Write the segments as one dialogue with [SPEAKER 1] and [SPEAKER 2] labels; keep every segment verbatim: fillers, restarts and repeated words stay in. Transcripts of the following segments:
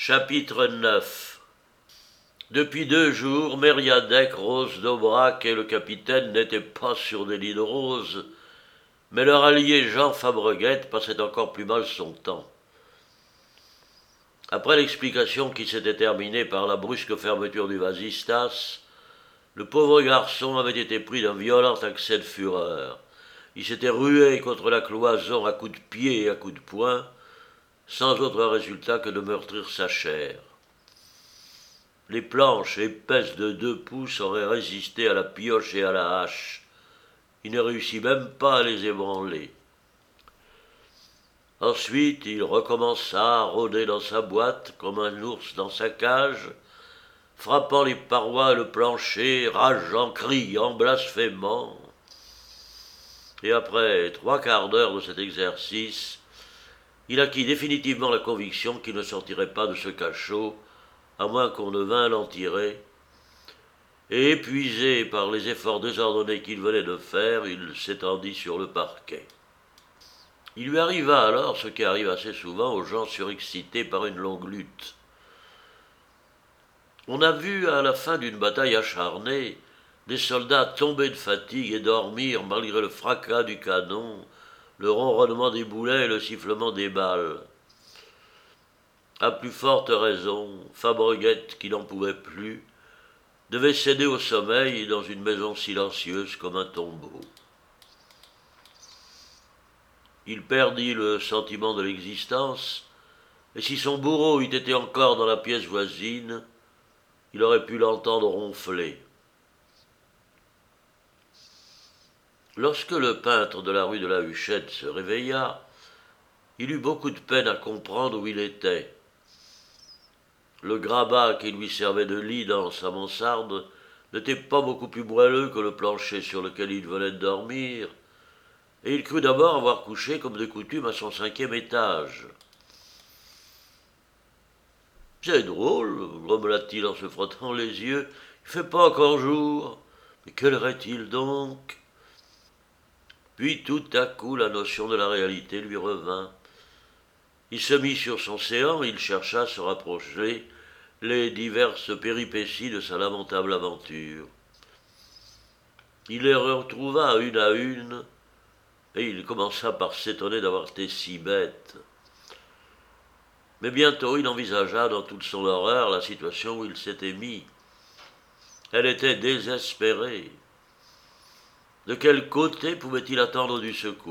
[SPEAKER 1] Chapitre neuf. Depuis deux jours, Mériadec, Rose d'Aubrac et le capitaine n'étaient pas sur des lits de roses, mais leur allié Jean Fabreguette passait encore plus mal son temps. Après l'explication qui s'était terminée par la brusque fermeture du vasistas, le pauvre garçon avait été pris d'un violent accès de fureur. Il s'était rué contre la cloison à coups de pied et à coups de poing, sans autre résultat que de meurtrir sa chair. Les planches épaisses de deux pouces auraient résisté à la pioche et à la hache. Il ne réussit même pas à les ébranler. Ensuite, il recommença à rôder dans sa boîte comme un ours dans sa cage, frappant les parois et le plancher, rageant, criant, blasphémant. Et après trois quarts d'heure de cet exercice, il acquit définitivement la conviction qu'il ne sortirait pas de ce cachot, à moins qu'on ne vînt l'en tirer, et épuisé par les efforts désordonnés qu'il venait de faire, il s'étendit sur le parquet. Il lui arriva alors ce qui arrive assez souvent aux gens surexcités par une longue lutte. On a vu à la fin d'une bataille acharnée des soldats tomber de fatigue et dormir malgré le fracas du canon, le ronronnement des boulets et le sifflement des balles. À plus forte raison, Fabreguette, qui n'en pouvait plus, devait céder au sommeil dans une maison silencieuse comme un tombeau. Il perdit le sentiment de l'existence, et si son bourreau eût été encore dans la pièce voisine, il aurait pu l'entendre ronfler. Lorsque le peintre de la rue de la Huchette se réveilla, il eut beaucoup de peine à comprendre où il était. Le grabat qui lui servait de lit dans sa mansarde n'était pas beaucoup plus moelleux que le plancher sur lequel il venait de dormir, et il crut d'abord avoir couché comme de coutume à son cinquième étage. « C'est drôle, grommela-t-il en se frottant les yeux, il fait pas encore jour. Mais quelle heure est-il donc ?» Puis tout à coup la notion de la réalité lui revint. Il se mit sur son séant et il chercha à se rapprocher les diverses péripéties de sa lamentable aventure. Il les retrouva une à une, et il commença par s'étonner d'avoir été si bête. Mais bientôt il envisagea dans toute son horreur la situation où il s'était mis. Elle était désespérée. De quel côté pouvait-il attendre du secours ?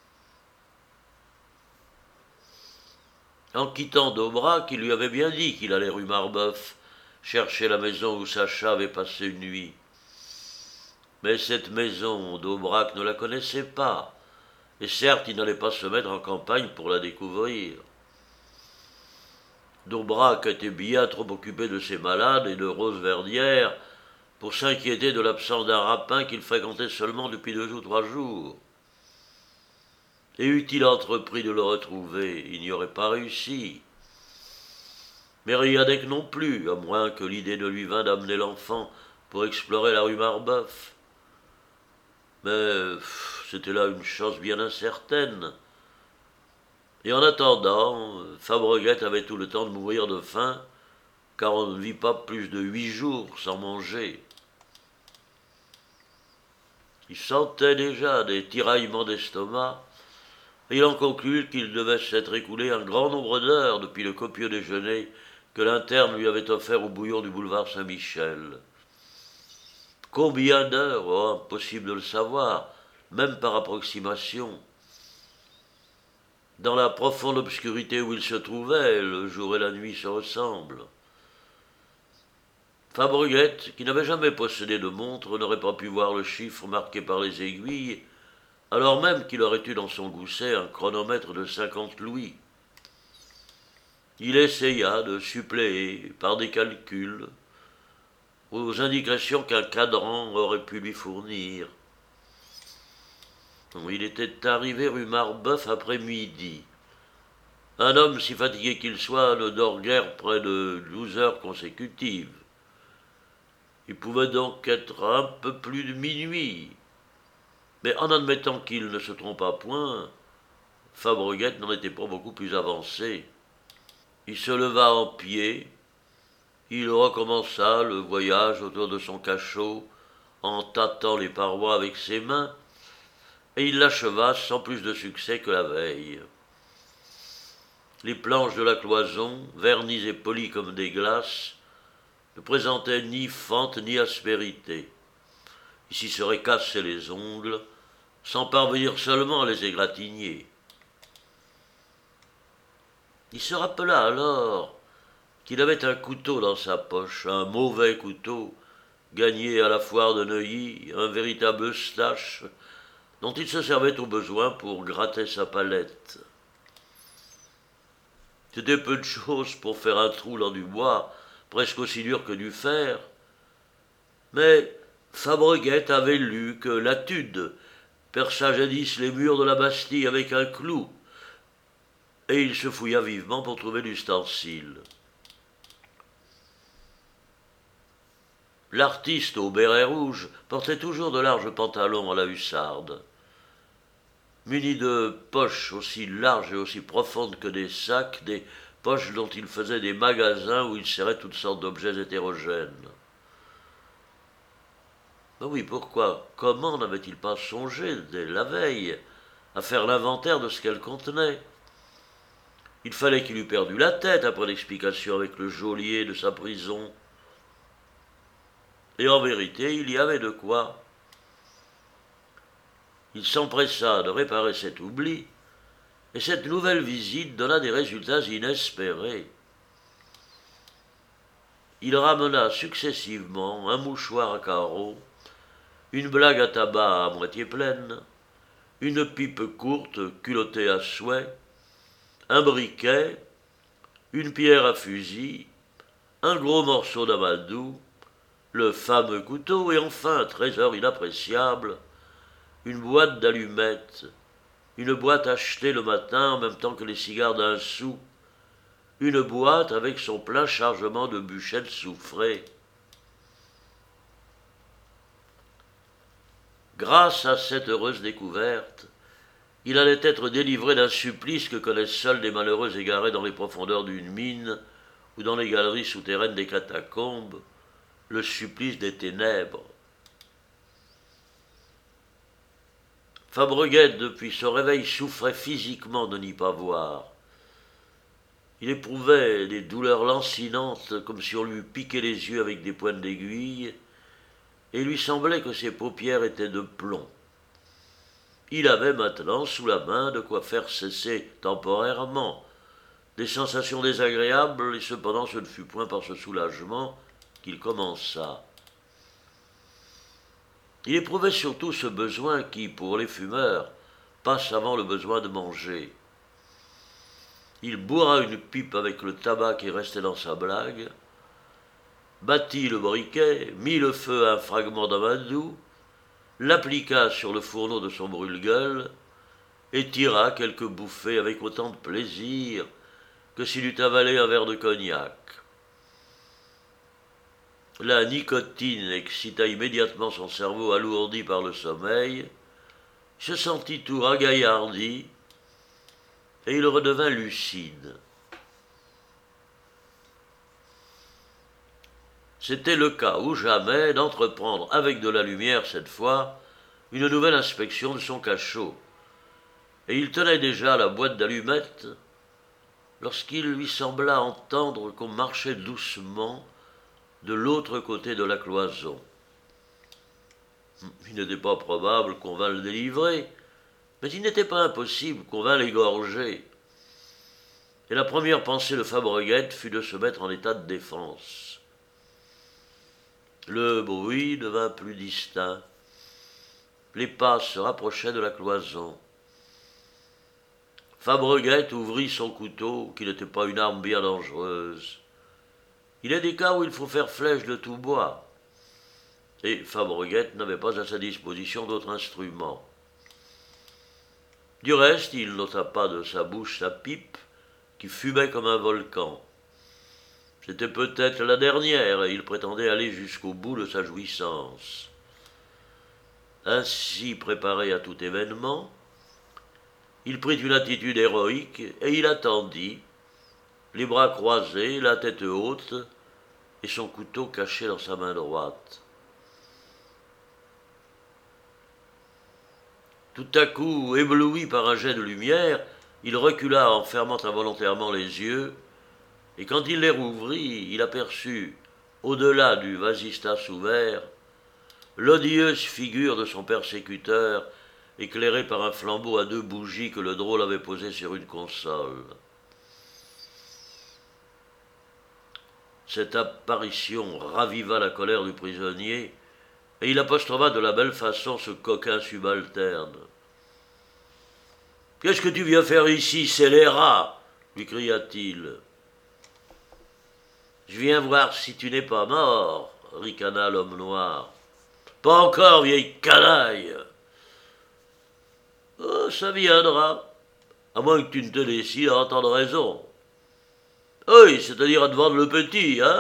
[SPEAKER 1] En quittant d'Aubrac, il lui avait bien dit qu'il allait rue Marbeuf, chercher la maison où Sacha avait passé une nuit. Mais cette maison, d'Aubrac ne la connaissait pas, et certes il n'allait pas se mettre en campagne pour la découvrir. D'Aubrac était bien trop occupé de ses malades et de Rose Verdière pour s'inquiéter de l'absence d'un rapin qu'il fréquentait seulement depuis deux ou trois jours. Et eût-il entrepris de le retrouver, il n'y aurait pas réussi. Mériadec non plus, à moins que l'idée ne lui vînt d'amener l'enfant pour explorer la rue Marbeuf. Mais c'était là une chose bien incertaine. Et en attendant, Fabreguette avait tout le temps de mourir de faim, car on ne vit pas plus de huit jours sans manger. Il sentait déjà des tiraillements d'estomac, et il en conclut qu'il devait s'être écoulé un grand nombre d'heures depuis le copieux déjeuner que l'interne lui avait offert au bouillon du boulevard Saint-Michel. Combien d'heures? Oh, impossible de le savoir, même par approximation. Dans la profonde obscurité où il se trouvait, le jour et la nuit se ressemblent. Fabreguette, qui n'avait jamais possédé de montre, n'aurait pas pu voir le chiffre marqué par les aiguilles, alors même qu'il aurait eu dans son gousset un chronomètre de cinquante louis. Il essaya de suppléer par des calculs aux indications qu'un cadran aurait pu lui fournir. Il était arrivé rue Marbeuf après midi. Un homme si fatigué qu'il soit ne dort guère près de douze heures consécutives. Il pouvait donc être un peu plus de minuit. Mais en admettant qu'il ne se trompât point, Fabreguette n'en était pas beaucoup plus avancé. Il se leva en pied, il recommença le voyage autour de son cachot en tâtant les parois avec ses mains, et il l'acheva sans plus de succès que la veille. Les planches de la cloison, vernies et polies comme des glaces, ne présentaient ni fente ni aspérité. Il s'y serait cassé les ongles, sans parvenir seulement à les égratigner. Il se rappela alors qu'il avait un couteau dans sa poche, un mauvais couteau, gagné à la foire de Neuilly, un véritable eustache, dont il se servait au besoin pour gratter sa palette. C'était peu de chose pour faire un trou dans du bois, presque aussi dur que du fer. Mais Fabreguette avait lu que Latude perça jadis les murs de la Bastille avec un clou, et il se fouilla vivement pour trouver l'ustensile. L'artiste au béret rouge portait toujours de larges pantalons à la hussarde. Munis de poches aussi larges et aussi profondes que des sacs, des poches dont il faisait des magasins où il serrait toutes sortes d'objets hétérogènes. Ben oui, pourquoi, comment n'avait-il pas songé, dès la veille, à faire l'inventaire de ce qu'elle contenait? Il fallait qu'il eût perdu la tête après l'explication avec le geôlier de sa prison. Et en vérité, il y avait de quoi. Il s'empressa de réparer cet oubli, et cette nouvelle visite donna des résultats inespérés. Il ramena successivement un mouchoir à carreaux, une blague à tabac à moitié pleine, une pipe courte culottée à souhait, un briquet, une pierre à fusil, un gros morceau d'amadou, le fameux couteau et enfin, un trésor inappréciable, une boîte d'allumettes, une boîte achetée le matin en même temps que les cigares d'un sou, une boîte avec son plein chargement de bûchettes soufrées. Grâce à cette heureuse découverte, il allait être délivré d'un supplice que connaissent seuls des malheureux égarés dans les profondeurs d'une mine ou dans les galeries souterraines des catacombes, le supplice des ténèbres. Fabreguette, depuis son réveil, souffrait physiquement de n'y pas voir. Il éprouvait des douleurs lancinantes, comme si on lui piquait les yeux avec des pointes d'aiguille, et il lui semblait que ses paupières étaient de plomb. Il avait maintenant sous la main de quoi faire cesser temporairement des sensations désagréables, et cependant ce ne fut point par ce soulagement qu'il commença. Il éprouvait surtout ce besoin qui, pour les fumeurs, passe avant le besoin de manger. Il bourra une pipe avec le tabac qui restait dans sa blague, battit le briquet, mit le feu à un fragment d'amadou, l'appliqua sur le fourneau de son brûle-gueule et tira quelques bouffées avec autant de plaisir que s'il eût avalé un verre de cognac. La nicotine excita immédiatement son cerveau alourdi par le sommeil, il se sentit tout ragaillardi, et il redevint lucide. C'était le cas ou jamais d'entreprendre avec de la lumière cette fois une nouvelle inspection de son cachot, et il tenait déjà la boîte d'allumettes lorsqu'il lui sembla entendre qu'on marchait doucement de l'autre côté de la cloison. Il n'était pas probable qu'on vînt le délivrer, mais il n'était pas impossible qu'on vînt l'égorger. Et la première pensée de Fabreguette fut de se mettre en état de défense. Le bruit devint plus distinct. Les pas se rapprochaient de la cloison. Fabreguette ouvrit son couteau, qui n'était pas une arme bien dangereuse. Il est des cas où il faut faire flèche de tout bois, et Fabreguette n'avait pas à sa disposition d'autre instrument. Du reste, il n'ôta pas de sa bouche sa pipe, qui fumait comme un volcan. C'était peut-être la dernière, et il prétendait aller jusqu'au bout de sa jouissance. Ainsi préparé à tout événement, il prit une attitude héroïque, et il attendit, les bras croisés, la tête haute, et son couteau caché dans sa main droite. Tout à coup, ébloui par un jet de lumière, il recula en fermant involontairement les yeux, et quand il les rouvrit, il aperçut, au-delà du vasistas ouvert, l'odieuse figure de son persécuteur, éclairée par un flambeau à deux bougies que le drôle avait posé sur une console. Cette apparition raviva la colère du prisonnier, et il apostropha de la belle façon ce coquin subalterne. « Qu'est-ce que tu viens faire ici, scélérat » lui cria-t-il. « Je viens voir si tu n'es pas mort, » ricana l'homme noir. « Pas encore, vieille canaille !»« Oh, ça viendra, à moins que tu ne te décides à entendre raison. » « Oui, c'est-à-dire à te vendre le petit, hein ?»«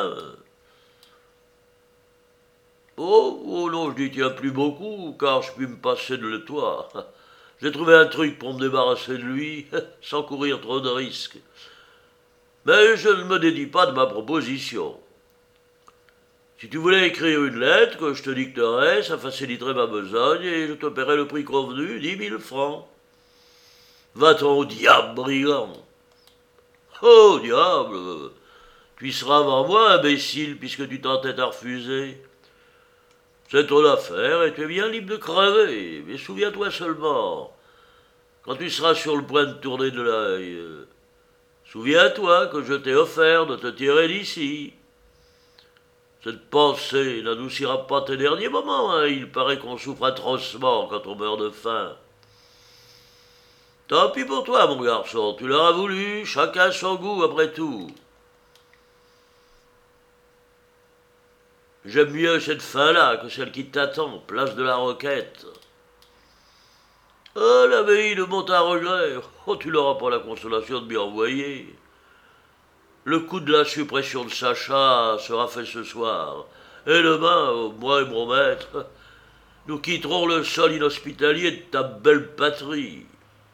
[SPEAKER 1] Oh, oh non, je n'y tiens plus beaucoup, car je puis me passer de le toi. J'ai trouvé un truc pour me débarrasser de lui, sans courir trop de risques. Mais je ne me dédie pas de ma proposition. Si tu voulais écrire une lettre que je te dicterais, ça faciliterait ma besogne et je te paierais le prix convenu, dix mille francs. Va-t'en au diable, brigand. Oh, diable, tu y seras avant moi, imbécile, puisque tu t'entêtes à refuser. C'est ton affaire et tu es bien libre de crever, mais souviens-toi seulement, quand tu seras sur le point de tourner de l'œil, souviens-toi que je t'ai offert de te tirer d'ici. Cette pensée n'adoucira pas tes derniers moments, hein. Il paraît qu'on souffre atrocement quand on meurt de faim. Tant pis pour toi, mon garçon, tu l'auras voulu, chacun son goût après tout. J'aime mieux cette fin-là que celle qui t'attend, place de la Roquette. Oh, l'abbaye de Montarregret, oh, tu n'auras pas la consolation de m'y envoyer. Le coup de la suppression de Sacha sera fait ce soir, et demain, moi et mon maître, nous quitterons le sol inhospitalier de ta belle patrie.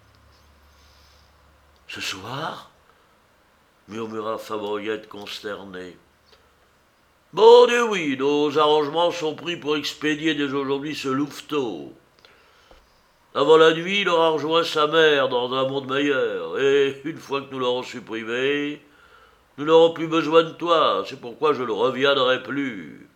[SPEAKER 1] Ce soir, murmura Favoyette consterné. Bon Dieu oui, nos arrangements sont pris pour expédier dès aujourd'hui ce louveteau. Avant la nuit, il aura rejoint sa mère dans un monde meilleur, et une fois que nous l'aurons supprimé, nous n'aurons plus besoin de toi, c'est pourquoi je ne reviendrai plus.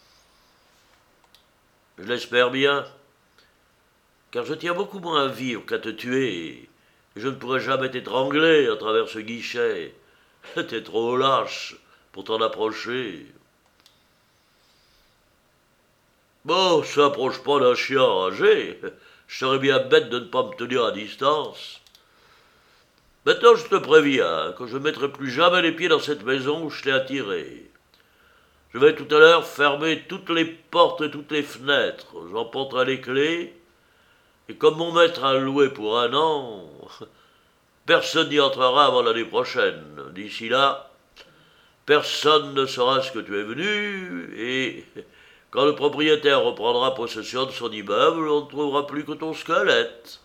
[SPEAKER 1] Je l'espère bien, car je tiens beaucoup moins à vivre qu'à te tuer, et je ne pourrai jamais t'étrangler à travers ce guichet. T'es trop lâche pour t'en approcher. Bon, s'approche pas d'un chien enragé, je serais bien bête de ne pas me tenir à distance. Maintenant, je te préviens que je ne mettrai plus jamais les pieds dans cette maison où je t'ai attiré. Je vais tout à l'heure fermer toutes les portes et toutes les fenêtres. J'emporterai les clés, et comme mon maître a loué pour un an, personne n'y entrera avant l'année prochaine. D'ici là, personne ne saura ce que tu es venu, et quand le propriétaire reprendra possession de son immeuble, on ne trouvera plus que ton squelette.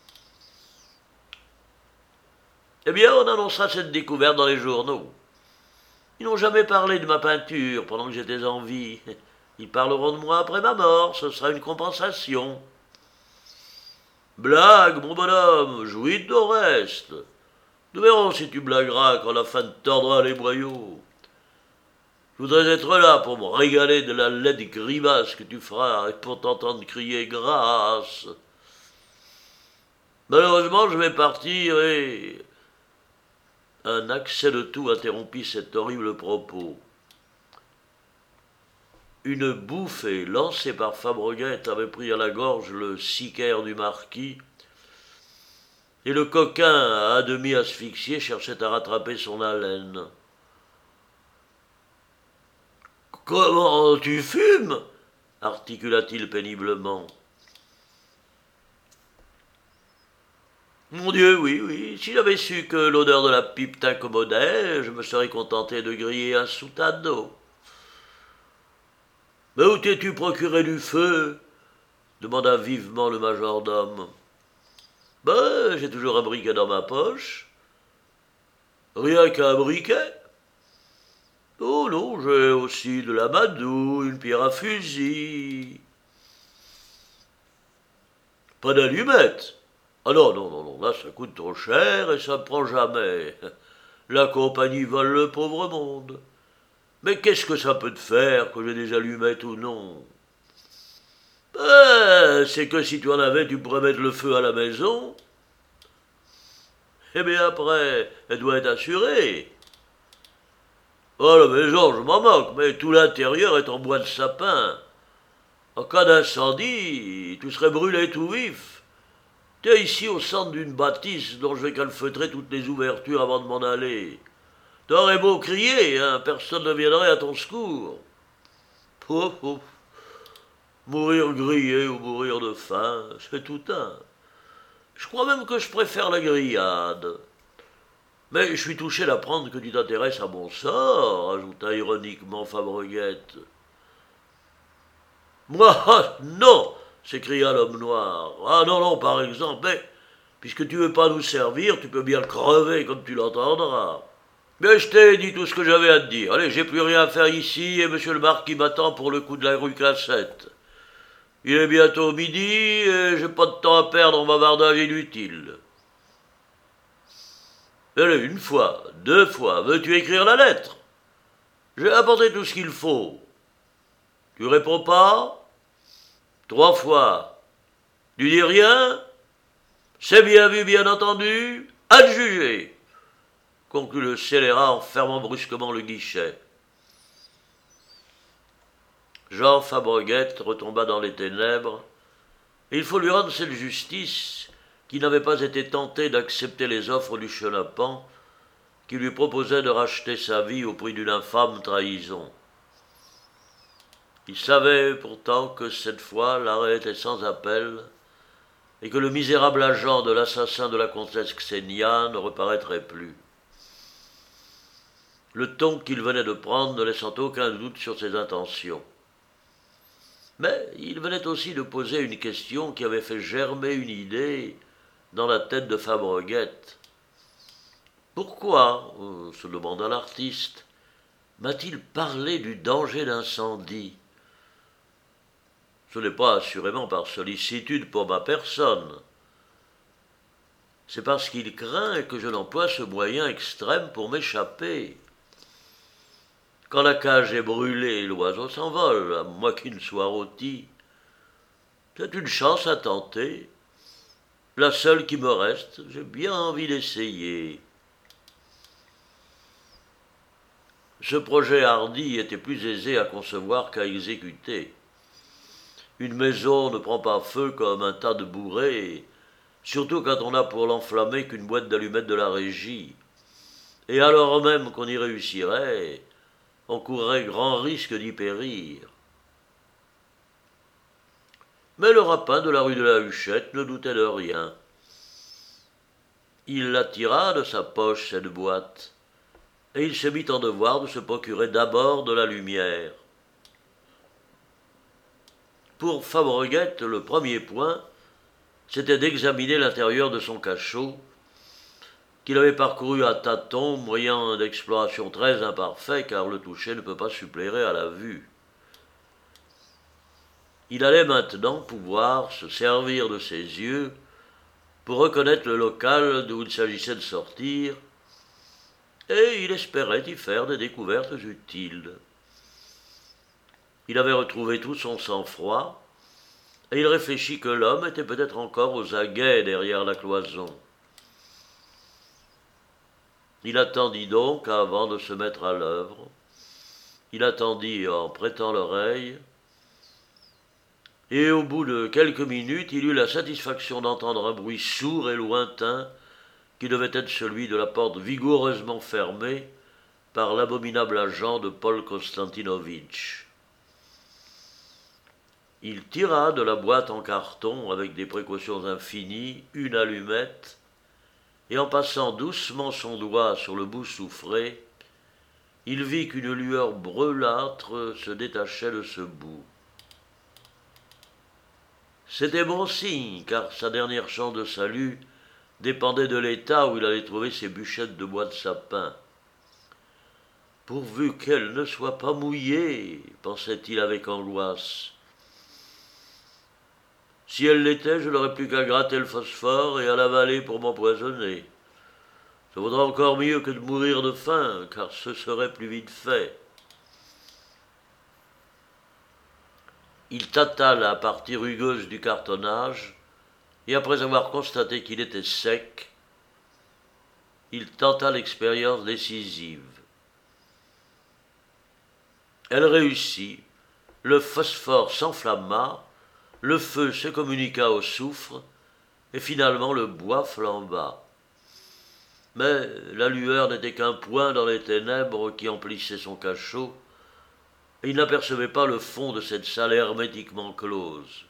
[SPEAKER 1] Eh bien, on annoncera cette découverte dans les journaux. Ils n'ont jamais parlé de ma peinture pendant que j'étais en vie. Ils parleront de moi après ma mort, ce sera une compensation. Blague, mon bonhomme, jouis de ton reste. Nous verrons si tu blagueras quand la fin te tordra les boyaux. Je voudrais être là pour me régaler de la laide grimace que tu feras et pour t'entendre crier grâce. Malheureusement, je vais partir et... Un accès de toux interrompit cet horrible propos. Une bouffée lancée par Fabreguette avait pris à la gorge le sicaire du marquis, et le coquin, à demi asphyxié, cherchait à rattraper son haleine. « Comment tu fumes » articula-t-il péniblement. Mon Dieu, oui, oui, si j'avais su que l'odeur de la pipe t'incommodait, je me serais contenté de griller un soutane d'eau. Mais où t'es-tu procuré du feu demanda vivement le majordome. Ben, j'ai toujours un briquet dans ma poche. Rien qu'un briquet? Oh non, j'ai aussi de l'amadou, une pierre à fusil. Pas d'allumettes? Ah non, non, non, non, là ça coûte trop cher et ça ne prend jamais. La compagnie vole le pauvre monde. Mais qu'est-ce que ça peut te faire que j'ai des allumettes ou non? Ben, c'est que si tu en avais, tu pourrais mettre le feu à la maison. Eh bien après, elle doit être assurée. Oh, la maison, je m'en moque, mais tout l'intérieur est en bois de sapin. En cas d'incendie, tu serais brûlé tout vif. T'es ici au centre d'une bâtisse dont je vais calfeutrer toutes les ouvertures avant de m'en aller. T'aurais beau crier, hein, personne ne viendrait à ton secours. Pouf, pouf. Mourir grillé ou mourir de faim, c'est tout un. Je crois même que je préfère la grillade. Mais je suis touché d'apprendre que tu t'intéresses à mon sort, ajouta ironiquement Fabreguette. Moi, non, s'écria l'homme noir. Ah non, non, par exemple, mais puisque tu veux pas nous servir, tu peux bien le crever comme tu l'entendras. Mais je t'ai dit tout ce que j'avais à te dire. Allez, j'ai plus rien à faire ici et monsieur le marquis m'attend pour le coup de la rue Classette. Il est bientôt midi et j'ai pas de temps à perdre en bavardage inutile. Allez, une fois, deux fois, veux-tu écrire la lettre? J'ai apporté tout ce qu'il faut. Tu réponds pas? Trois fois. Tu dis rien? C'est bien vu, bien entendu. Adjugé, conclut le scélérat en fermant brusquement le guichet. Jean Fabreguette retomba dans les ténèbres, et il faut lui rendre cette justice qui n'avait pas été tenté d'accepter les offres du chenapan qui lui proposait de racheter sa vie au prix d'une infâme trahison. Il savait pourtant que cette fois l'arrêt était sans appel et que le misérable agent de l'assassin de la comtesse Xenia ne reparaîtrait plus. Le ton qu'il venait de prendre ne laissant aucun doute sur ses intentions. Mais il venait aussi de poser une question qui avait fait germer une idée dans la tête de Fabreguette. Pourquoi, euh, se demanda l'artiste, m'a-t-il parlé du danger d'incendie? Ce n'est pas assurément par sollicitude pour ma personne. C'est parce qu'il craint que je n'emploie ce moyen extrême pour m'échapper. Quand la cage est brûlée, l'oiseau s'envole, à moins qu'il ne soit rôti. C'est une chance à tenter. La seule qui me reste, j'ai bien envie d'essayer. Ce projet hardi était plus aisé à concevoir qu'à exécuter. Une maison ne prend pas feu comme un tas de bourrées, surtout quand on n'a pour l'enflammer qu'une boîte d'allumettes de la régie. Et alors même qu'on y réussirait, on courrait grand risque d'y périr. Mais le rapin de la rue de la Huchette ne doutait de rien. Il la tira de sa poche, cette boîte, et il se mit en devoir de se procurer d'abord de la lumière. Pour Fabreguette, le premier point, c'était d'examiner l'intérieur de son cachot, qu'il avait parcouru à tâtons, moyen d'exploration très imparfait, car le toucher ne peut pas suppléer à la vue. Il allait maintenant pouvoir se servir de ses yeux pour reconnaître le local d'où il s'agissait de sortir, et il espérait y faire des découvertes utiles. Il avait retrouvé tout son sang-froid, et il réfléchit que l'homme était peut-être encore aux aguets derrière la cloison. Il attendit donc avant de se mettre à l'œuvre. Il attendit en prêtant l'oreille, et au bout de quelques minutes, il eut la satisfaction d'entendre un bruit sourd et lointain qui devait être celui de la porte vigoureusement fermée par l'abominable agent de Paul Konstantinovitch. Il tira de la boîte en carton, avec des précautions infinies, une allumette, et en passant doucement son doigt sur le bout soufré, il vit qu'une lueur brûlâtre se détachait de ce bout. C'était bon signe, car sa dernière chance de salut dépendait de l'état où il allait trouver ses bûchettes de bois de sapin. Pourvu qu'elles ne soient pas mouillées, pensait-il avec angoisse. Si elles l'étaient, je n'aurais plus qu'à gratter le phosphore et à l'avaler pour m'empoisonner. Ça vaudra encore mieux que de mourir de faim, car ce serait plus vite fait. Il tâta la partie rugueuse du cartonnage, et après avoir constaté qu'il était sec, il tenta l'expérience décisive. Elle réussit, le phosphore s'enflamma, le feu se communiqua au soufre, et finalement le bois flamba. Mais la lueur n'était qu'un point dans les ténèbres qui emplissaient son cachot, et il n'apercevait pas le fond de cette salle hermétiquement close.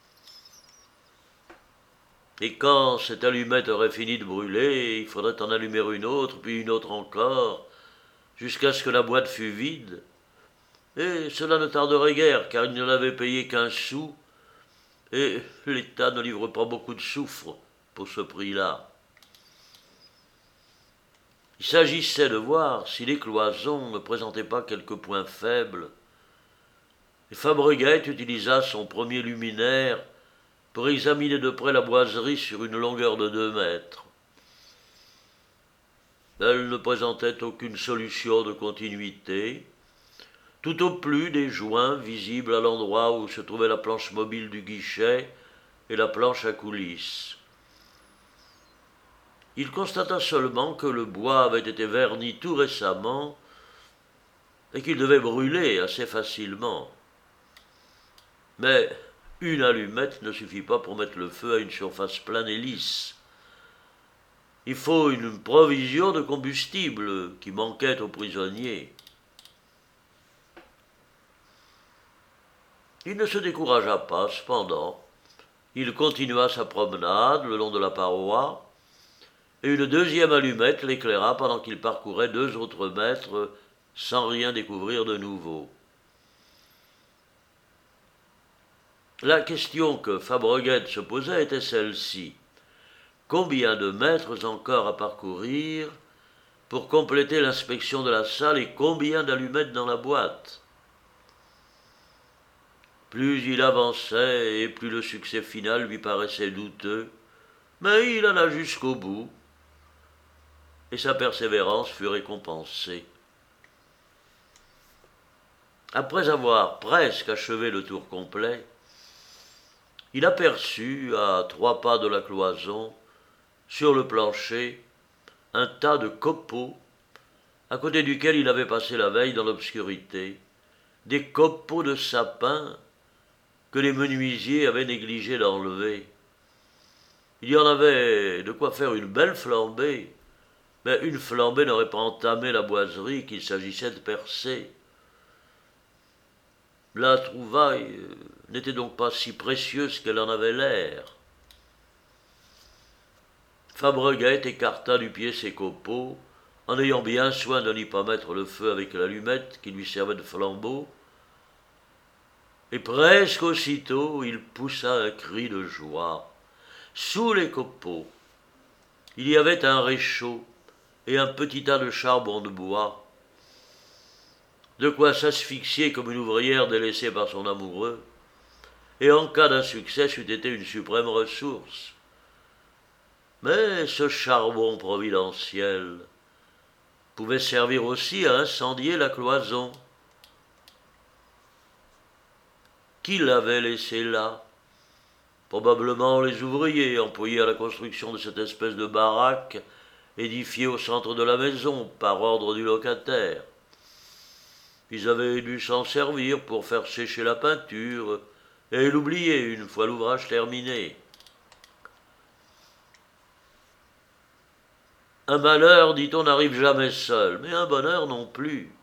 [SPEAKER 1] Et quand cette allumette aurait fini de brûler, il faudrait en allumer une autre, puis une autre encore, jusqu'à ce que la boîte fût vide. Et cela ne tarderait guère, car il ne l'avait payé qu'un sou, et l'État ne livre pas beaucoup de soufre pour ce prix-là. Il s'agissait de voir si les cloisons ne présentaient pas quelques points faibles, et Fabreguet utilisa son premier luminaire pour examiner de près la boiserie sur une longueur de deux mètres. Elle ne présentait aucune solution de continuité, tout au plus des joints visibles à l'endroit où se trouvait la planche mobile du guichet et la planche à coulisses. Il constata seulement que le bois avait été verni tout récemment et qu'il devait brûler assez facilement. Mais une allumette ne suffit pas pour mettre le feu à une surface plane et lisse. Il faut une provision de combustible qui manquait aux prisonniers. Il ne se découragea pas, cependant. Il continua sa promenade le long de la paroi, et une deuxième allumette l'éclaira pendant qu'il parcourait deux autres mètres sans rien découvrir de nouveau. La question que Fabreguet se posait était celle-ci. Combien de mètres encore à parcourir pour compléter l'inspection de la salle et combien d'allumettes dans la boîte? Plus il avançait et plus le succès final lui paraissait douteux, mais il alla jusqu'au bout et sa persévérance fut récompensée. Après avoir presque achevé le tour complet, il aperçut, à trois pas de la cloison, sur le plancher, un tas de copeaux, à côté duquel il avait passé la veille dans l'obscurité, des copeaux de sapin que les menuisiers avaient négligé d'enlever. Il y en avait de quoi faire une belle flambée, mais une flambée n'aurait pas entamé la boiserie qu'il s'agissait de percer. La trouvaille n'était donc pas si précieuse qu'elle en avait l'air. Fabreguet écarta du pied ses copeaux, en ayant bien soin de n'y pas mettre le feu avec l'allumette qui lui servait de flambeau, et presque aussitôt il poussa un cri de joie. Sous les copeaux, il y avait un réchaud et un petit tas de charbon de bois, de quoi s'asphyxier comme une ouvrière délaissée par son amoureux, et en cas d'insuccès c'eût été une suprême ressource. Mais ce charbon providentiel pouvait servir aussi à incendier la cloison. Qui l'avait laissé là? Probablement les ouvriers employés à la construction de cette espèce de baraque édifiée au centre de la maison par ordre du locataire. Ils avaient dû s'en servir pour faire sécher la peinture et l'oublier une fois l'ouvrage terminé. Un malheur, dit-on, n'arrive jamais seul, mais un bonheur non plus.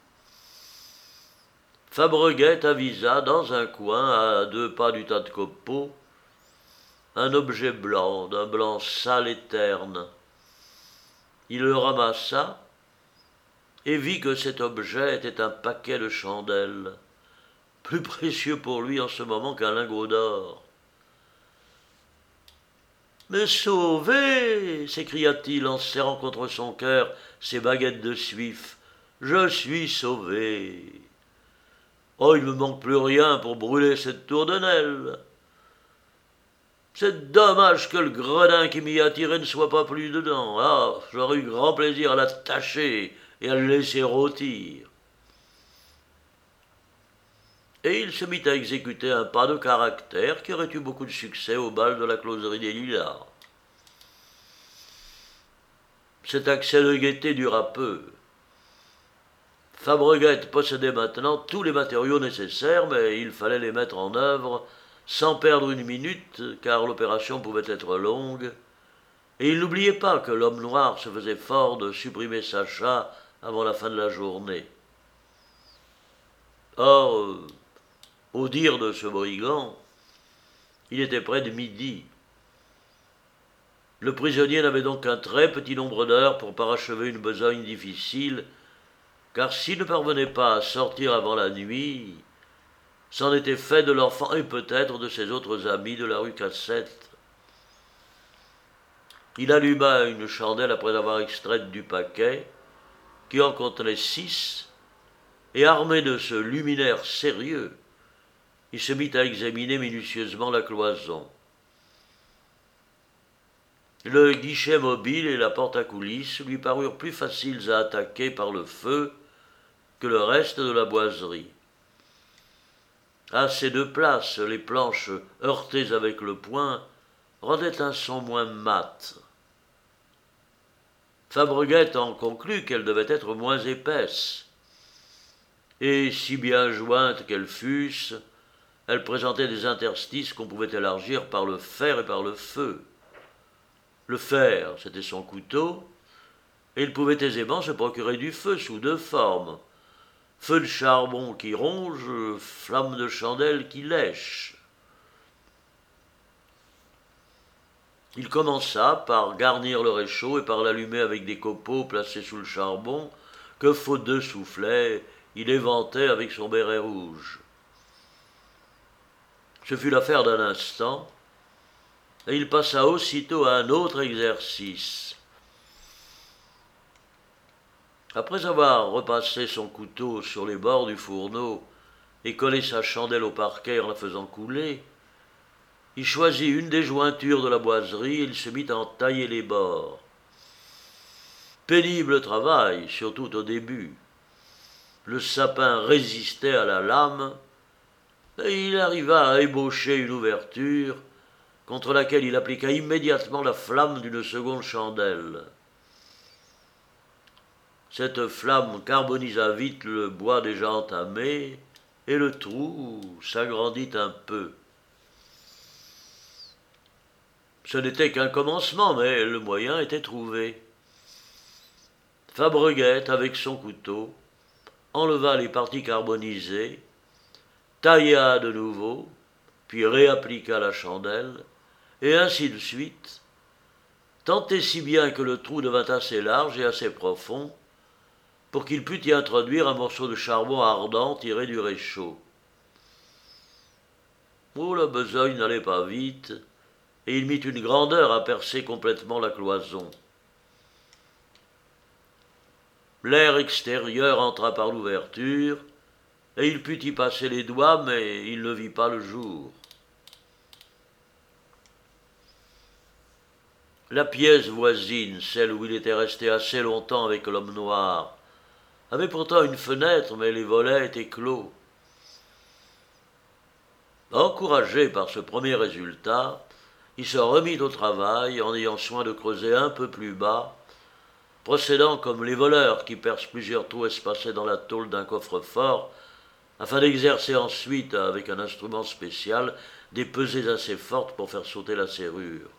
[SPEAKER 1] Fabreguet avisa dans un coin, à deux pas du tas de copeaux, un objet blanc, d'un blanc sale et terne. Il le ramassa et vit que cet objet était un paquet de chandelles, plus précieux pour lui en ce moment qu'un lingot d'or. « Me sauver !» s'écria-t-il en serrant contre son cœur ses baguettes de suif. « Je suis sauvé. Oh, il ne me manque plus rien pour brûler cette tour de Nesle. C'est dommage que le gredin qui m'y a tiré ne soit pas plus dedans. Ah, j'aurais eu grand plaisir à la tâcher et à le laisser rôtir. » Et il se mit à exécuter un pas de caractère qui aurait eu beaucoup de succès au bal de la closerie des Lilas. Cet accès de gaieté dura peu. Fabreguette possédait maintenant tous les matériaux nécessaires, mais il fallait les mettre en œuvre sans perdre une minute, car l'opération pouvait être longue, et il n'oubliait pas que l'homme noir se faisait fort de supprimer Sacha avant la fin de la journée. Or, euh, au dire de ce brigand, il était près de midi. Le prisonnier n'avait donc qu'un très petit nombre d'heures pour parachever une besogne difficile, car s'il ne parvenait pas à sortir avant la nuit, c'en était fait de l'enfant et peut-être de ses autres amis de la rue Cassette. Il alluma une chandelle après avoir extraite du paquet, qui en contenait six, et armé de ce luminaire sérieux, il se mit à examiner minutieusement la cloison. Le guichet mobile et la porte à coulisses lui parurent plus faciles à attaquer par le feu que le reste de la boiserie. À ces deux places, les planches heurtées avec le poing rendaient un son moins mat. Fabreguette en conclut qu'elles devaient être moins épaisses, et si bien jointes qu'elles fussent, elles présentaient des interstices qu'on pouvait élargir par le fer et par le feu. Le fer, c'était son couteau, et il pouvait aisément se procurer du feu sous deux formes. Feu de charbon qui ronge, flamme de chandelle qui lèche. Il commença par garnir le réchaud et par l'allumer avec des copeaux placés sous le charbon, que, faute de soufflet, il éventait avec son béret rouge. Ce fut l'affaire d'un instant, et il passa aussitôt à un autre exercice. Après avoir repassé son couteau sur les bords du fourneau et collé sa chandelle au parquet en la faisant couler, il choisit une des jointures de la boiserie et il se mit à en tailler les bords. Pénible travail, surtout au début. Le sapin résistait à la lame, et il arriva à ébaucher une ouverture contre laquelle il appliqua immédiatement la flamme d'une seconde chandelle. Cette flamme carbonisa vite le bois déjà entamé, et le trou s'agrandit un peu. Ce n'était qu'un commencement, mais le moyen était trouvé. Fabreguette, avec son couteau, enleva les parties carbonisées, tailla de nouveau, puis réappliqua la chandelle, et ainsi de suite, tant et si bien que le trou devint assez large et assez profond pour qu'il pût y introduire un morceau de charbon ardent tiré du réchaud. Oh, la besogne n'allait pas vite, et il mit une grande heure à percer complètement la cloison. L'air extérieur entra par l'ouverture, et il put y passer les doigts, mais il ne vit pas le jour. La pièce voisine, celle où il était resté assez longtemps avec l'homme noir, avait pourtant une fenêtre, mais les volets étaient clos. Encouragé par ce premier résultat, il se remit au travail en ayant soin de creuser un peu plus bas, procédant comme les voleurs qui percent plusieurs trous espacés dans la tôle d'un coffre-fort, afin d'exercer ensuite, avec un instrument spécial, des pesées assez fortes pour faire sauter la serrure.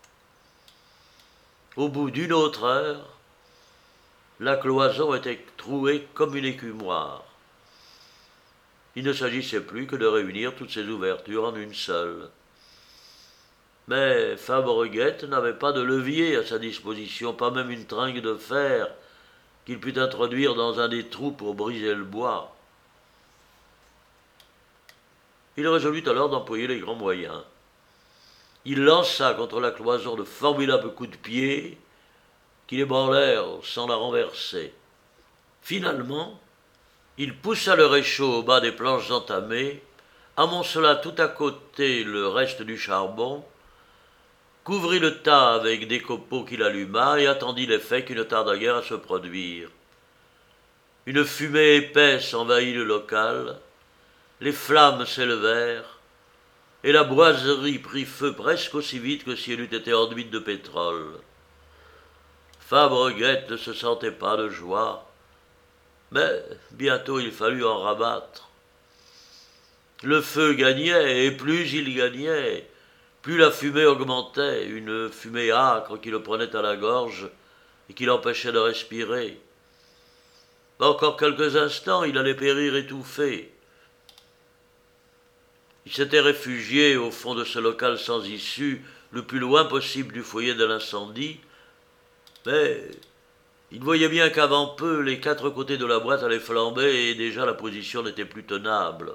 [SPEAKER 1] Au bout d'une autre heure, la cloison était trouée comme une écumoire. Il ne s'agissait plus que de réunir toutes ces ouvertures en une seule. Mais Fabreguette n'avait pas de levier à sa disposition, pas même une tringle de fer qu'il pût introduire dans un des trous pour briser le bois. Il résolut alors d'employer les grands moyens. Il lança contre la cloison de formidables coups de pied qui l'ébranlèrent sans la renverser. Finalement, il poussa le réchaud au bas des planches entamées, amoncela tout à côté le reste du charbon, couvrit le tas avec des copeaux qu'il alluma et attendit l'effet qui ne tarda guère à se produire. Une fumée épaisse envahit le local, les flammes s'élevèrent, et la boiserie prit feu presque aussi vite que si elle eût été enduite de pétrole. Fabre-Guette ne se sentait pas de joie, mais bientôt il fallut en rabattre. Le feu gagnait, et plus il gagnait, plus la fumée augmentait, une fumée âcre qui le prenait à la gorge et qui l'empêchait de respirer. Encore quelques instants, il allait périr étouffé. Il s'était réfugié au fond de ce local sans issue, le plus loin possible du foyer de l'incendie, mais il voyait bien qu'avant peu, les quatre côtés de la boîte allaient flamber et déjà la position n'était plus tenable.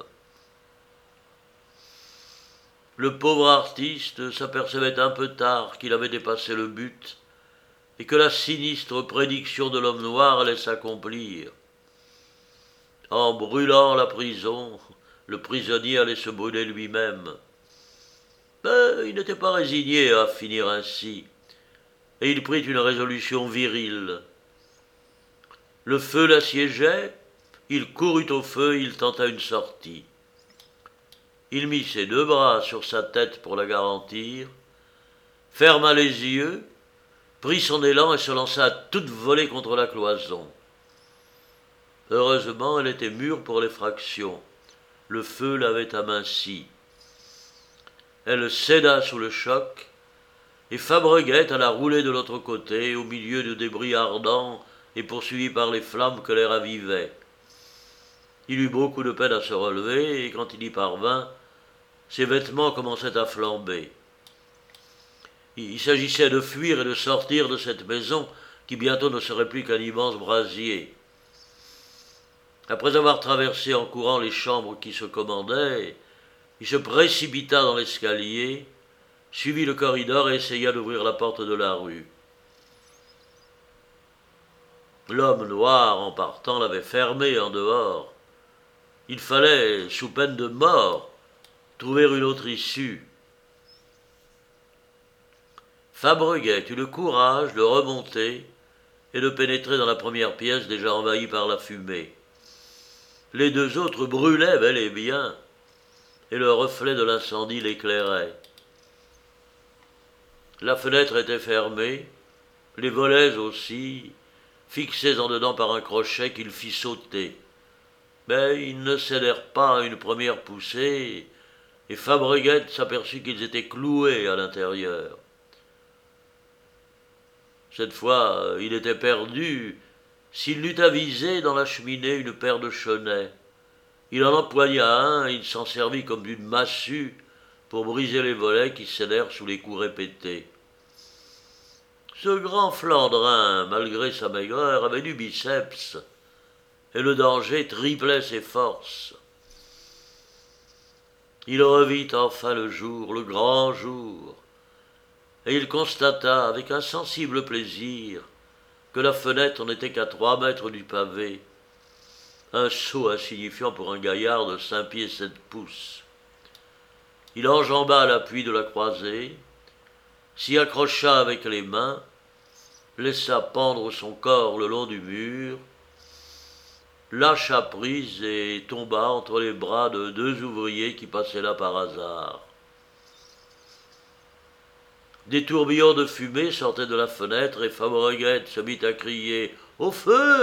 [SPEAKER 1] Le pauvre artiste s'apercevait un peu tard qu'il avait dépassé le but et que la sinistre prédiction de l'homme noir allait s'accomplir. En brûlant la prison, le prisonnier allait se brûler lui-même. Mais il n'était pas résigné à finir ainsi, et il prit une résolution virile. Le feu l'assiégeait, il courut au feu, il tenta une sortie. Il mit ses deux bras sur sa tête pour la garantir, ferma les yeux, prit son élan et se lança à toute volée contre la cloison. Heureusement, elle était mûre pour l'effraction. Le feu l'avait amincie. Elle céda sous le choc, et Fabre-Guette alla rouler de l'autre côté, au milieu de débris ardents et poursuivi par les flammes que l'air avivait. Il eut beaucoup de peine à se relever, et quand il y parvint, ses vêtements commençaient à flamber. Il s'agissait de fuir et de sortir de cette maison qui bientôt ne serait plus qu'un immense brasier. Après avoir traversé en courant les chambres qui se commandaient, il se précipita dans l'escalier, suivit le corridor et essaya d'ouvrir la porte de la rue. L'homme noir, en partant, l'avait fermé en dehors. Il fallait, sous peine de mort, trouver une autre issue. Fabre-Guette eut le courage de remonter et de pénétrer dans la première pièce déjà envahie par la fumée. Les deux autres brûlaient bel et bien, et le reflet de l'incendie l'éclairait. La fenêtre était fermée, les volets aussi, fixés en dedans par un crochet qu'il fit sauter. Mais ils ne cédèrent pas à une première poussée, et Fabre-Guette s'aperçut qu'ils étaient cloués à l'intérieur. Cette fois, il était perdu. S'il n'eût avisé dans la cheminée une paire de chenets, il en empoigna un et il s'en servit comme d'une massue pour briser les volets qui cédèrent sous les coups répétés. Ce grand Flandrin, malgré sa maigreur, avait du biceps, et le danger triplait ses forces. Il revit enfin le jour, le grand jour, et il constata avec un sensible plaisir que la fenêtre n'était qu'à trois mètres du pavé, un saut insignifiant pour un gaillard de cinq pieds sept pouces. Il enjamba l'appui de la croisée, s'y accrocha avec les mains, laissa pendre son corps le long du mur, lâcha prise et tomba entre les bras de deux ouvriers qui passaient là par hasard. Des tourbillons de fumée sortaient de la fenêtre et Fabre-Guette se mit à crier « Au feu !»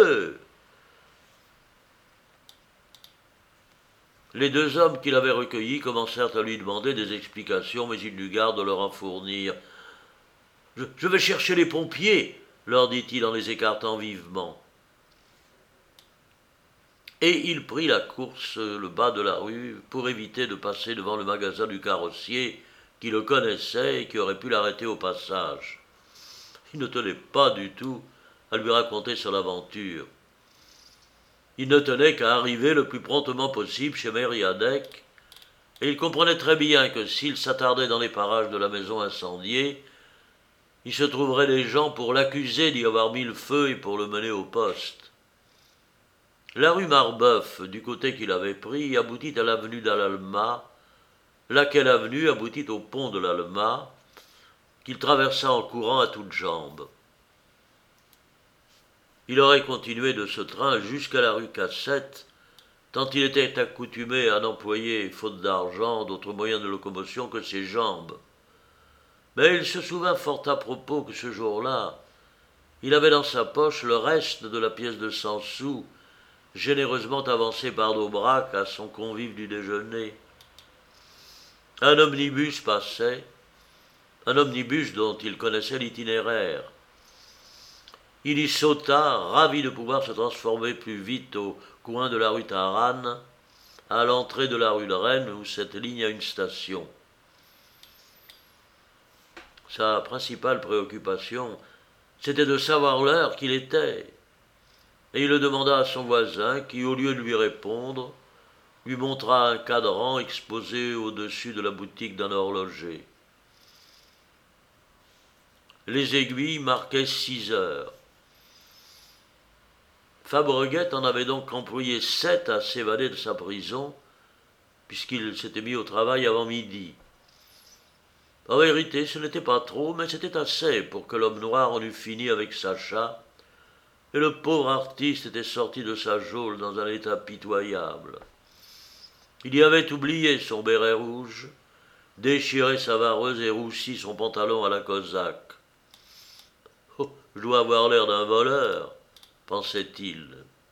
[SPEAKER 1] Les deux hommes qu'il avait recueillis commencèrent à lui demander des explications, mais il n'eut garde de leur en fournir. Je, « Je vais chercher les pompiers !» leur dit-il en les écartant vivement. Et il prit la course le bas de la rue pour éviter de passer devant le magasin du carrossier qui le connaissait et qui aurait pu l'arrêter au passage. Il ne tenait pas du tout à lui raconter son aventure. Il ne tenait qu'à arriver le plus promptement possible chez Mériadec et il comprenait très bien que s'il s'attardait dans les parages de la maison incendiée, il se trouverait des gens pour l'accuser d'y avoir mis le feu et pour le mener au poste. La rue Marbeuf, du côté qu'il avait pris, aboutit à l'avenue d'Alalma, laquelle avenue aboutit au pont de l'Alma, qu'il traversa en courant à toutes jambes. Il aurait continué de ce train jusqu'à la rue Cassette, tant il était accoutumé à n'employer, faute d'argent, d'autres moyens de locomotion que ses jambes. Mais il se souvint fort à propos que ce jour-là, il avait dans sa poche le reste de la pièce de cent sous, généreusement avancée par Daubrac à son convive du déjeuner. Un omnibus passait, un omnibus dont il connaissait l'itinéraire. Il y sauta, ravi de pouvoir se transformer plus vite au coin de la rue Taranne, à l'entrée de la rue de Rennes, où cette ligne a une station. Sa principale préoccupation, c'était de savoir l'heure qu'il était, et il le demanda à son voisin, qui, au lieu de lui répondre, lui montra un cadran exposé au-dessus de la boutique d'un horloger. Les aiguilles marquaient six heures. Fabreguet en avait donc employé sept à s'évader de sa prison, puisqu'il s'était mis au travail avant midi. En vérité, ce n'était pas trop, mais c'était assez pour que l'homme noir en eût fini avec Sacha, et le pauvre artiste était sorti de sa geôle dans un état pitoyable. Il y avait oublié son béret rouge, déchiré sa vareuse et roussi son pantalon à la cosaque. « Oh, je dois avoir l'air d'un voleur », pensait-il.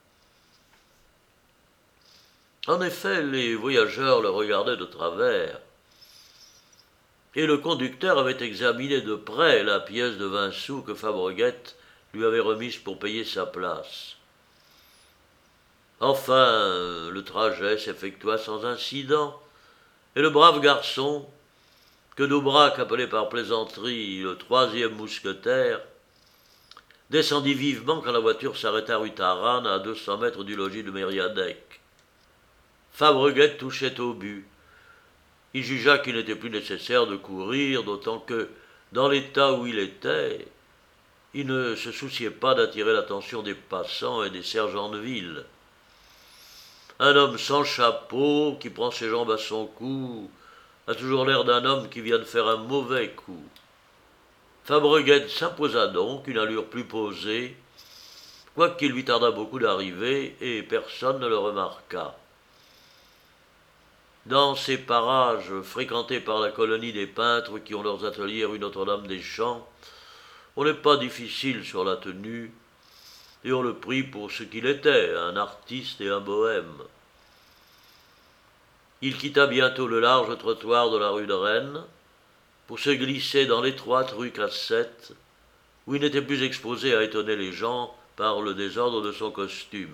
[SPEAKER 1] En effet, les voyageurs le regardaient de travers, et le conducteur avait examiné de près la pièce de vingt sous que Fabreguet lui avait remise pour payer sa place. Enfin, le trajet s'effectua sans incident, et le brave garçon, que Daubrac appelait par plaisanterie le troisième mousquetaire, descendit vivement quand la voiture s'arrêta rue Taranne, à deux cents mètres du logis de Mériadec. Fabreguet touchait au but. Il jugea qu'il n'était plus nécessaire de courir, d'autant que, dans l'état où il était, il ne se souciait pas d'attirer l'attention des passants et des sergents de ville. Un homme sans chapeau, qui prend ses jambes à son cou, a toujours l'air d'un homme qui vient de faire un mauvais coup. Fabreguet s'imposa donc une allure plus posée, quoiqu'il lui tardât beaucoup d'arriver, et personne ne le remarqua. Dans ces parages fréquentés par la colonie des peintres qui ont leurs ateliers rue Notre-Dame-des-Champs, on n'est pas difficile sur la tenue, et on le prit pour ce qu'il était, un artiste et un bohème. Il quitta bientôt le large trottoir de la rue de Rennes pour se glisser dans l'étroite rue Cassette, où il n'était plus exposé à étonner les gens par le désordre de son costume.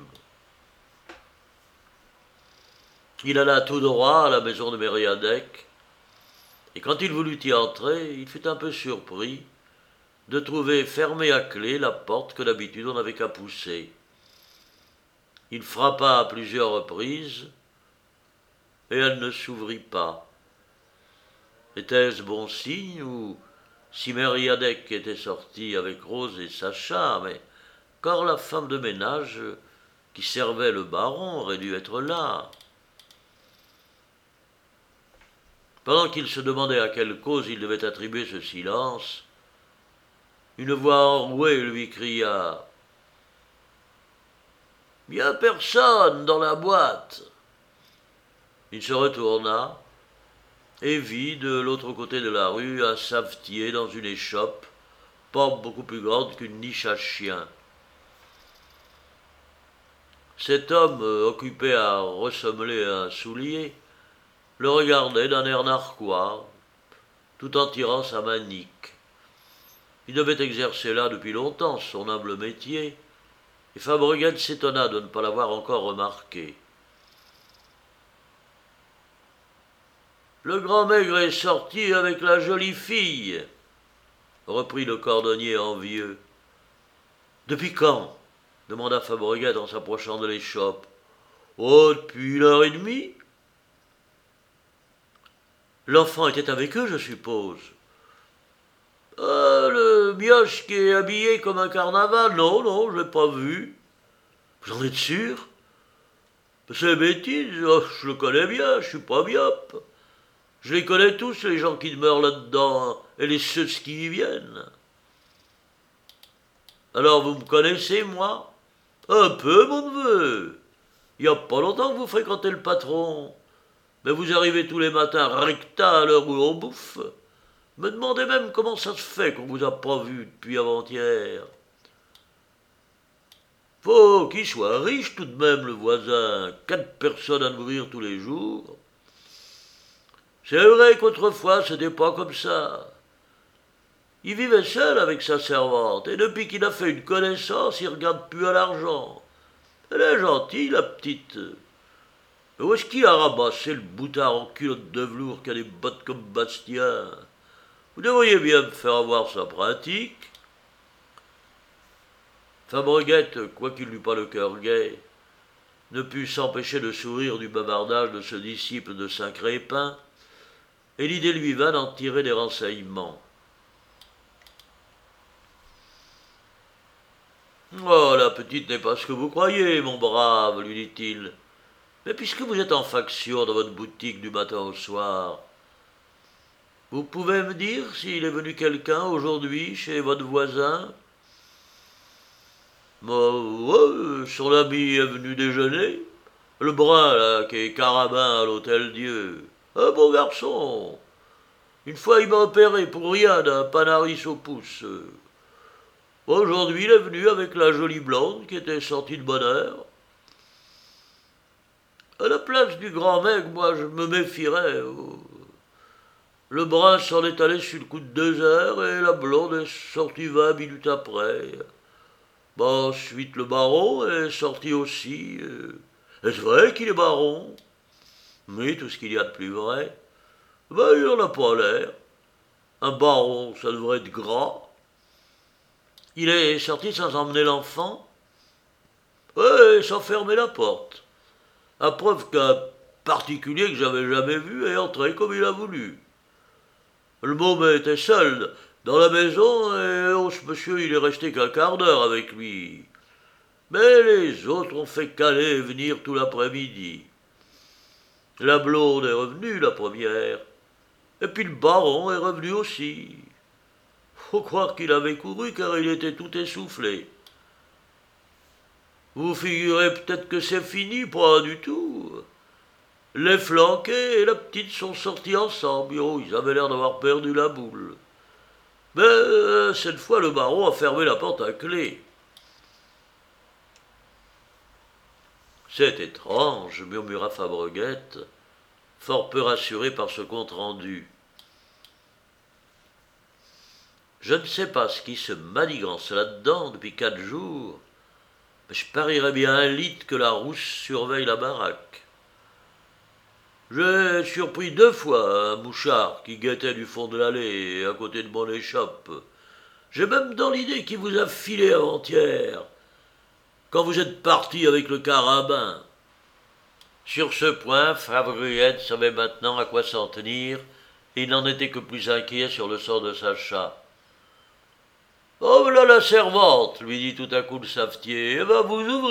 [SPEAKER 1] Il alla tout droit à la maison de Mériadec, et quand il voulut y entrer, il fut un peu surpris de trouver fermée à clé la porte que d'habitude on n'avait qu'à pousser. Il frappa à plusieurs reprises, et elle ne s'ouvrit pas. Était-ce bon signe, ou si Mériadec était sorti avec Rose et Sacha, mais car la femme de ménage qui servait le baron aurait dû être là. Pendant qu'il se demandait à quelle cause il devait attribuer ce silence, une voix enrouée lui cria « Il n'y a personne dans la boîte !» Il se retourna et vit de l'autre côté de la rue un savetier dans une échoppe, pas beaucoup plus grande qu'une niche à chien. Cet homme, occupé à ressembler un soulier, le regardait d'un air narquois, tout en tirant sa manique. Il devait exercer là depuis longtemps son humble métier, et Fabreguet s'étonna de ne pas l'avoir encore remarqué. « Le grand maigre est sorti avec la jolie fille, » reprit le cordonnier envieux. « Depuis quand ?» demanda Fabreguet en s'approchant de l'échoppe. « Oh, depuis une heure et demie. » L'enfant était avec eux, je suppose. Ah, le mioche qui est habillé comme un carnaval? Non, non, je l'ai pas vu. Vous en êtes sûr? C'est bêtise, oh, je le connais bien, je suis pas myope. Je les connais tous, les gens qui demeurent là-dedans, hein, et les ceux qui y viennent. Alors vous me connaissez, moi? Un peu, mon neveu. Il y a pas longtemps que vous fréquentez le patron. Mais vous arrivez tous les matins recta à l'heure où on bouffe. Me demandez même comment ça se fait qu'on vous a pas vu depuis avant-hier. Faut qu'il soit riche tout de même, le voisin. Quatre personnes à nourrir tous les jours. C'est vrai qu'autrefois, c'était pas comme ça. Il vivait seul avec sa servante, et depuis qu'il a fait une connaissance, il regarde plus à l'argent. Elle est gentille, la petite. Mais où est-ce qu'il a ramassé le boutard en culotte de velours qui a des bottes comme Bastien? Vous devriez bien me faire avoir sa pratique. Fabreguette, quoiqu'il n'eût pas le cœur gai, ne put s'empêcher de sourire du bavardage de ce disciple de Saint Crépin, et l'idée lui vint d'en tirer des renseignements. Oh, la petite n'est pas ce que vous croyez, mon brave, lui dit-il. Mais puisque vous êtes en faction dans votre boutique du matin au soir, vous pouvez me dire s'il est venu quelqu'un aujourd'hui chez votre voisin? Oh, ouais, son ami est venu déjeuner. Le brun, là, qui est carabin à l'Hôtel-Dieu. Un bon garçon. Une fois, il m'a opéré pour rien d'un panaris au pouce. Aujourd'hui, il est venu avec la jolie blonde qui était sortie de bonne heure. À la place du grand mec, moi, je me méfierais. Le brun s'en est allé sur le coup de deux heures et la blonde est sortie vingt minutes après. Bah, ensuite, le baron est sorti aussi. Est-ce vrai qu'il est baron? Oui, tout ce qu'il y a de plus vrai. Ben, il n'en a pas l'air. Un baron, ça devrait être gras. Il est sorti sans emmener l'enfant? Oui, sans fermer la porte. À preuve qu'un particulier que j'avais jamais vu est entré comme il a voulu. Le môme était seul dans la maison et oh, ce monsieur, il est resté qu'un quart d'heure avec lui. Mais les autres ont fait caler et venir tout l'après-midi. La blonde est revenue, la première. Et puis le baron est revenu aussi. Faut croire qu'il avait couru car il était tout essoufflé. Vous figurez peut-être que c'est fini? Pas du tout. Les flanqués et la petite sont sortis ensemble. Oh, ils avaient l'air d'avoir perdu la boule. Mais euh, cette fois, le baron a fermé la porte à clé. C'est étrange, murmura Fabreguette, fort peu rassuré par ce compte-rendu. Je ne sais pas ce qui se manigance là-dedans depuis quatre jours, mais je parierais bien un litre que la rousse surveille la baraque. J'ai surpris deux fois un mouchard qui guettait du fond de l'allée à côté de mon échoppe. J'ai même dans l'idée qu'il vous a filé avant-hier, quand vous êtes parti avec le carabin. Sur ce point, Fabreguette savait maintenant à quoi s'en tenir, et il n'en était que plus inquiet sur le sort de Sacha. « Oh, voilà la servante !» lui dit tout à coup le savetier. « Elle va vous ouvrir !»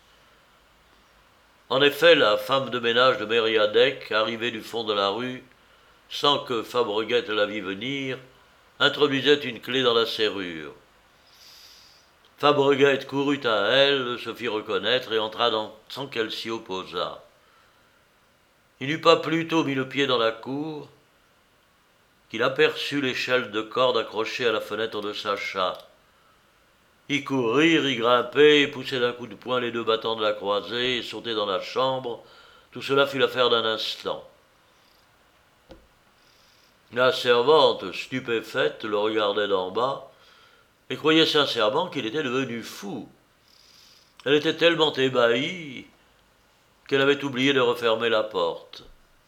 [SPEAKER 1] En effet, la femme de ménage de Mériadec, arrivée du fond de la rue, sans que Fabreguette la vît venir, introduisait une clé dans la serrure. Fabreguette courut à elle, se fit reconnaître et entra dans, sans qu'elle s'y opposât. Il n'eut pas plus tôt mis le pied dans la cour qu'il aperçut l'échelle de corde accrochée à la fenêtre de Sacha. Y courir, y grimper, pousser d'un coup de poing les deux battants de la croisée et sauter dans la chambre, tout cela fut l'affaire d'un instant. La servante, stupéfaite, le regardait d'en bas et croyait sincèrement qu'il était devenu fou. Elle était tellement ébahie qu'elle avait oublié de refermer la porte.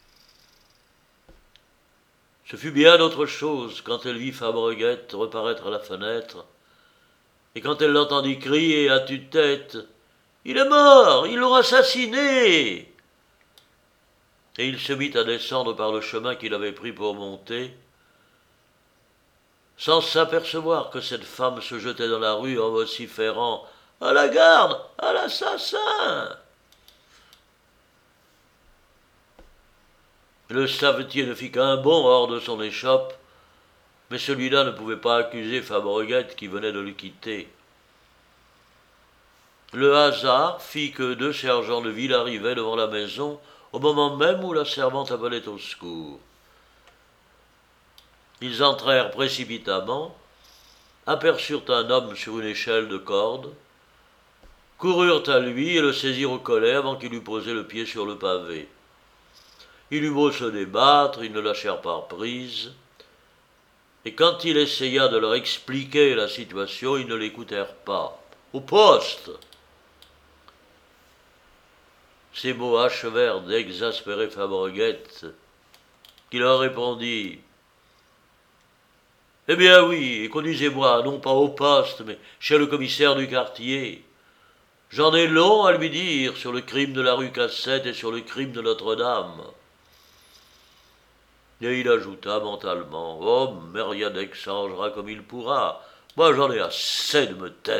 [SPEAKER 1] Ce fut bien autre chose quand elle vit Fabreguette reparaître à la fenêtre, et quand elle l'entendit crier à tue-tête « Il est mort, ils l'ont assassiné !» et il se mit à descendre par le chemin qu'il avait pris pour monter, sans s'apercevoir que cette femme se jetait dans la rue en vociférant « À la garde! À l'assassin !» Le savetier ne fit qu'un bond hors de son échoppe, mais celui-là ne pouvait pas accuser Fabreguette qui venait de le quitter. Le hasard fit que deux sergents de ville arrivaient devant la maison au moment même où la servante appelait au secours. Ils entrèrent précipitamment, aperçurent un homme sur une échelle de corde, coururent à lui et le saisirent au collet avant qu'il eût posé le pied sur le pavé. Il eut beau se débattre, ils ne lâchèrent pas prise, et quand il essaya de leur expliquer la situation, ils ne l'écoutèrent pas. « Au poste !» Ces mots achevèrent d'exaspérer Fabreguette, qui leur répondit « Eh bien oui, et conduisez-moi, non pas au poste, mais chez le commissaire du quartier. J'en ai long à lui dire sur le crime de la rue Cassette et sur le crime de Notre-Dame. » Et il ajouta mentalement « Oh, Mériadec s'arrangera comme il pourra. Moi, j'en ai assez de me taire. »